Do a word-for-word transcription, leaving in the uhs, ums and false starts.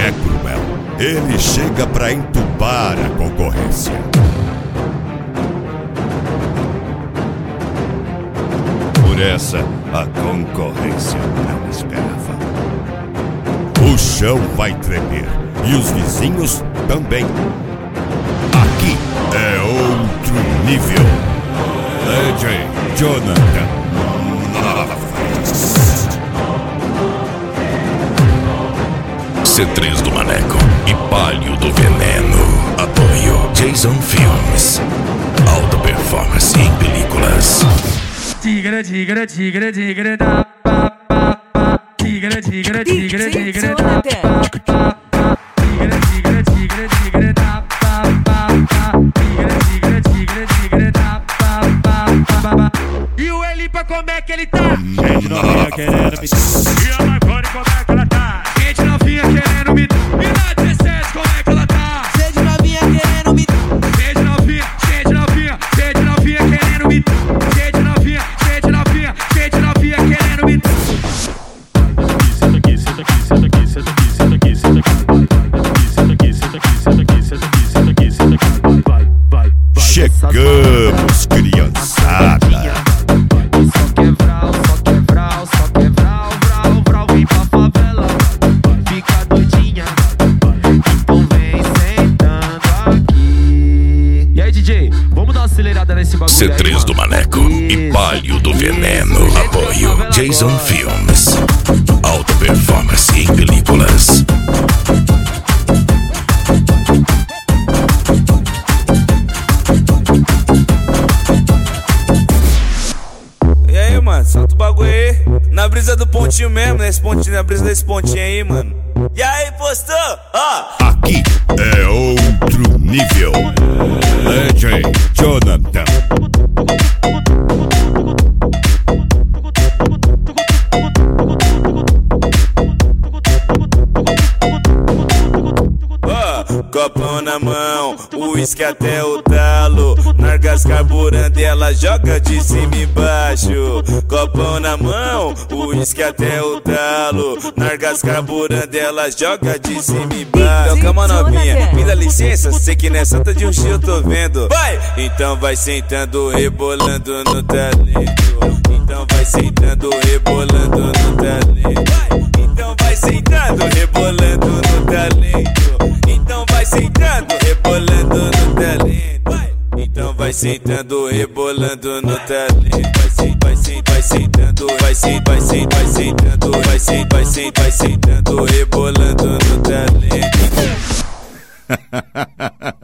é cruel. Ele chega pra entubar a concorrência. Por essa, a concorrência não esperava. O chão vai tremer e os vizinhos também. Aqui é outro nível. D J Jonathan. C três do Maneco e Palio do Veneno. Apoio Jason Filmes. Alta performance em películas. Tigre, tigre, tigre, tigre, da pa pa pa. Tigre, tigre, tigre, tigre, da pa pa pa. Tigre, tigre, tigre, tigre, da pa pa pa. Tigre, tigre, tigre, tigre, da pa pa pa. E o Elipa, como é que ele tá? Gente novinha querendo me... E a Marconi, como é que ela tá? Gente novinha querendo me... E na dezessete, como é que ela tá? Gente novinha querendo me... Gente novinha, gente novinha, gente novinha querendo me... Gente novinha, gente novinha, gente novinha querendo me... Senta aqui, senta aqui, senta aqui, senta aqui, senta aqui, senta aqui, senta aqui, senta aqui, senta aqui, senta aqui, senta aqui, vai, vai, vai. Chegamos, criançada. Só quebral, só quebral, só quebral, vral, vral, vem pra favela, fica doidinha, então vem sentando aqui. E aí, D J, vamos dar uma acelerada nesse bagulho. C três do Maneco e Palio do Veneno. Apoio Jason Filmes. Alta performance em películas. E aí, mano, solta o bagulho aí. Na brisa do pontinho mesmo, nesse pontinho, na brisa desse pontinho aí, mano. E aí, postou? Ó. Aqui é outro nível. D J Jonathan. Copão na mão, uísque até o talo. Nargas carburando e ela joga de cima e baixo. Copão na mão, uísque até o talo. Nargas carburando e ela joga de cima e baixo. Então calma novinha, me dá licença, sei que nessa tá de um X eu tô vendo. Vai! Então vai sentando, rebolando no talento. Então vai sentando, rebolando no talento. Vai! Então vai sentando, rebolando no talento. Então vai sentando, rebolando no talento. Vai. Então vai sentando, rebolando no talento. Vai sentando, vai sentando, vai sentando, vai sentando, vai sentando, vai sentando, vai sentando, vai sentando, rebolando no talento.